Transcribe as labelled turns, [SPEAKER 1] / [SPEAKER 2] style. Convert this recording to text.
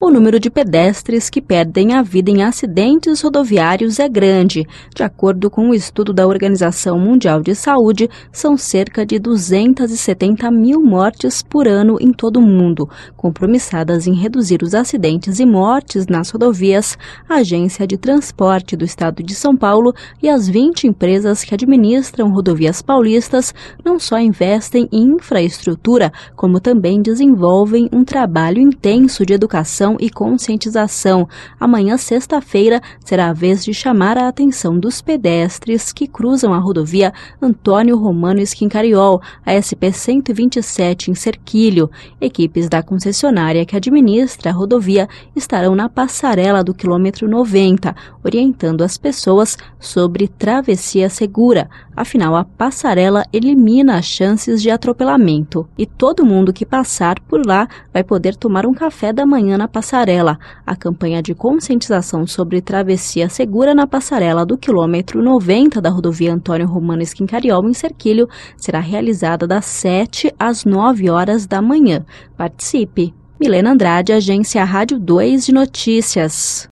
[SPEAKER 1] o número de pedestres que perdem a vida em acidentes rodoviários é grande. De acordo com um estudo da Organização Mundial de Saúde, são cerca de 270 mil mortes por ano em todo o mundo. Compromissadas em reduzir os acidentes e mortes nas rodovias, a Agência de Transporte do Estado de São Paulo e as 20 empresas que administram rodovias paulistas não só investem em infraestrutura, como também desenvolvem um trabalho intenso de educação e conscientização. Amanhã, sexta-feira, será a vez de chamar a atenção dos pedestres que cruzam a rodovia Antônio Romano Schincariol, a SP-127 em Cerquilho. Equipes da concessionária que administra a rodovia estarão na passarela do quilômetro 90, orientando as pessoas sobre travessia segura. Afinal, a passarela elimina as chances de atropelamento. E todo mundo que passar por lá vai poder tomar um café da manhã na passarela. A campanha de conscientização sobre travessia segura na passarela do quilômetro 90 da rodovia Antônio Romano Schincariol em Cerquilho será realizada das 7 às 9 horas da manhã. Participe! Milena Andrade, Agência Rádio 2 de Notícias.